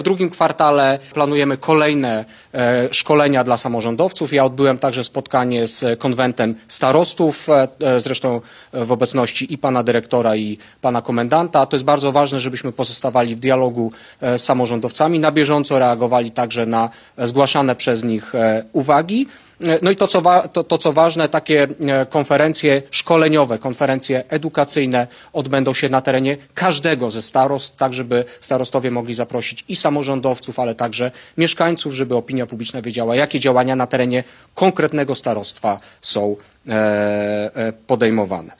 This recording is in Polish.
W drugim kwartale planujemy kolejne szkolenia dla samorządowców. Ja odbyłem także spotkanie z konwentem starostów, zresztą w obecności i pana dyrektora, i pana komendanta. To jest bardzo ważne, żebyśmy pozostawali w dialogu z samorządowcami, na bieżąco reagowali także na zgłaszane przez nich uwagi. No i to, co ważne, takie konferencje szkoleniowe, konferencje edukacyjne odbędą się na terenie każdego ze starostw, tak żeby starostowie mogli zaprosić i samorządowców, ale także mieszkańców, żeby opinia publiczna wiedziała, jakie działania na terenie konkretnego starostwa są podejmowane.